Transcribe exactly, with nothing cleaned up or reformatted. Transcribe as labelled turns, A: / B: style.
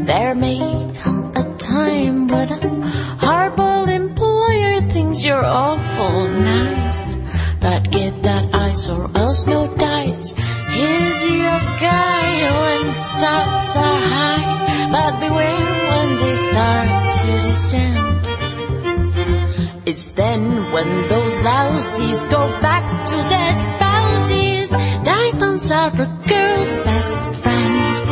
A: There may come a time when a hardball employer thinks you're awful nice, but get that ice or else no dice. Here's your guy when stocks are high, but beware when they start to descend. It's then when those lousies go back to their spouses. Diamonds are a girl's best friend.